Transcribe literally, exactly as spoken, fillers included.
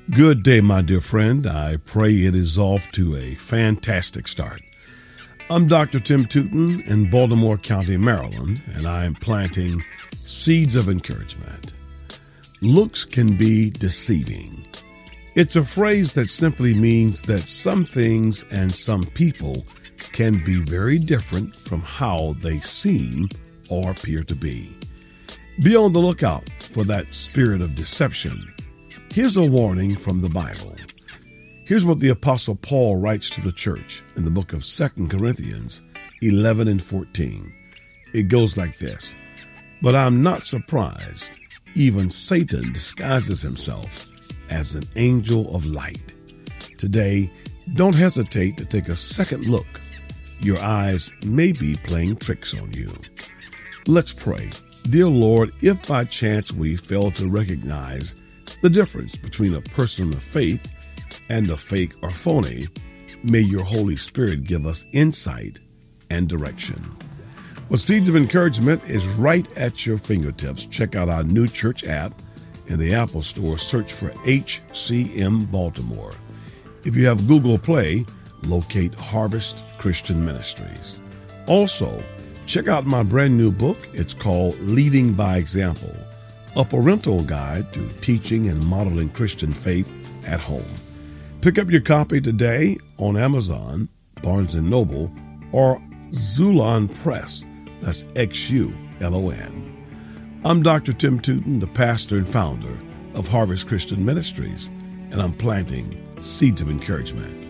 Good day, my dear friend. I pray it is off to a fantastic start. I'm Doctor Tim Tootin in Baltimore County, Maryland, and I am planting seeds of encouragement. Looks can be deceiving. It's a phrase that simply means that some things and some people can be very different from how they seem or appear to be. Be on the lookout for that spirit of deception. Here's a warning from the Bible. Here's what the Apostle Paul writes to the church in the book of Second Corinthians eleven and fourteen. It goes like this: "But I'm not surprised. Even Satan disguises himself as an angel of light." Today, don't hesitate to take a second look. Your eyes may be playing tricks on you. Let's pray. Dear Lord, if by chance we fail to recognize the difference between a person of faith and a fake or phony, may your Holy Spirit give us insight and direction. Well, Seeds of Encouragement is right at your fingertips. Check out our new church app in the Apple Store. Search for H C M Baltimore. If you have Google Play, locate Harvest Christian Ministries. Also, check out my brand new book. It's called Leading by Example, a parental guide to teaching and modeling Christian faith at home. Pick up your copy today on Amazon, Barnes and Noble, or Xulon Press. That's X U L O N. I'm Doctor Tim Tootin, the pastor and founder of Harvest Christian Ministries, and I'm planting seeds of encouragement.